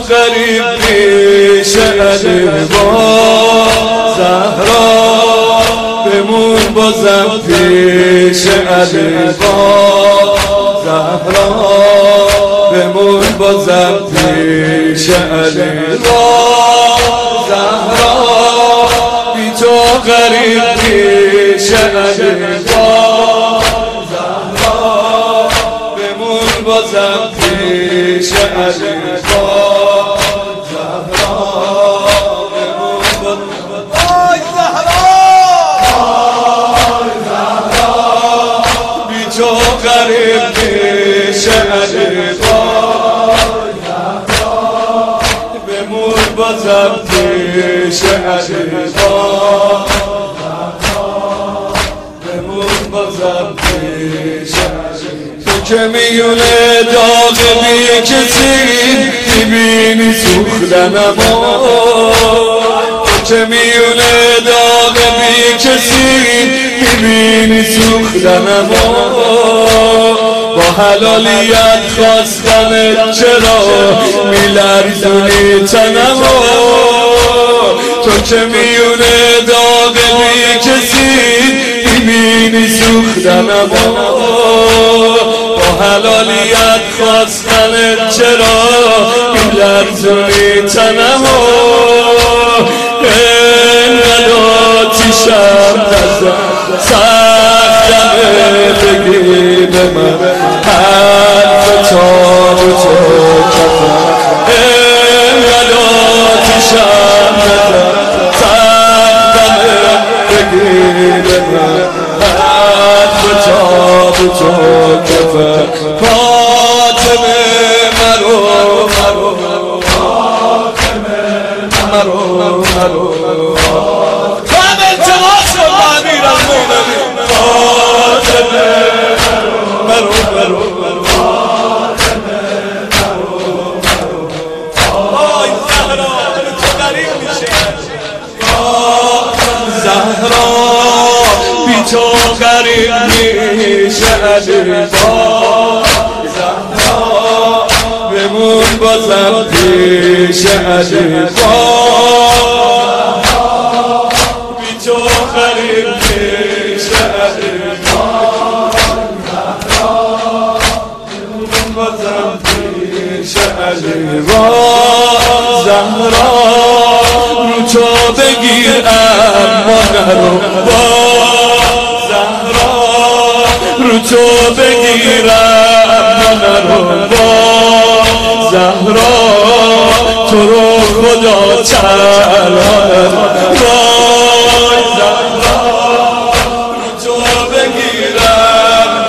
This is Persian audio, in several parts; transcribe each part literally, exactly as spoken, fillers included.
غریب پیش علی با زهرا بمون بازم پیش علی با زهرا بمون بازم پیش علی با زهرا بی تو غریب پیش علی با زهرا بمون بازم پیش علی با زهرا بمون بازم آی زهرا آی زهرا بی تو غریب پیش علی با زهرا بمون بازم پیش علی با زهرا بمون بازم پیش علی تو که میونه داغ بی کسی میبینی سوختنمو تو که میونه داغ بی کسی میبینی سوختنمو با حلالیت خواستن چرا میلرزونی تنمو تو که میونه داغ بی کسی میبینی سوختنمو با حلالیت خواستن چرا میلرزونی تنمو اینقدر آتیشم نزن سختمه بگی به من حرف تابوت و کفن اینقدر آتیشم نزن سختمه بگی به من حرف تابوت و کفن فاطمه مرو مرو فاطمه مرو مرو تو هم التماس کن با امیر المومنین فاطمه مرو مرو مرو فاطمه مرو مرو آی زهرا تو غریب میشه زهرا بی تو غریب میشه علی با زهرا بمون بازم پیش علی با بی تو غریب میشه علی با زهرا بمون بازم پیش علی با زهرا رو تو بگیر اما نرو با رو تو بگیرم نرو با زهرا تو رو خدا تنها وای زهرا رو تو بگیرم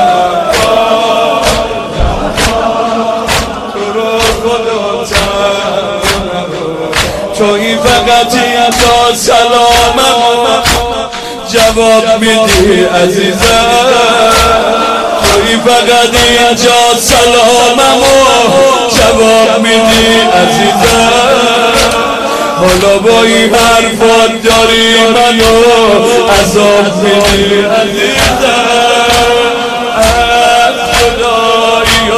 تو رو خدا تنها تویی فقطی تا سلامم جواب میدی عزیزم توی فقط اینجا سلاممو جواب میدی عزیزم حالا با این حرفات داری منو عذاب میدی عزیزم از خدایی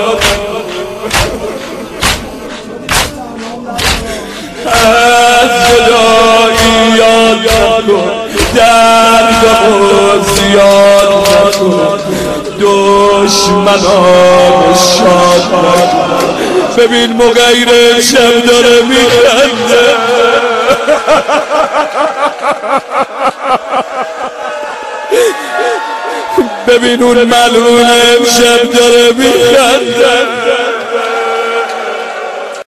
از خدایی یاد کن دردمو زیاد نکن دشمنان شاد نکن ببین مغیر شب داره میخنده ببین اون ملعون شب داره میخنده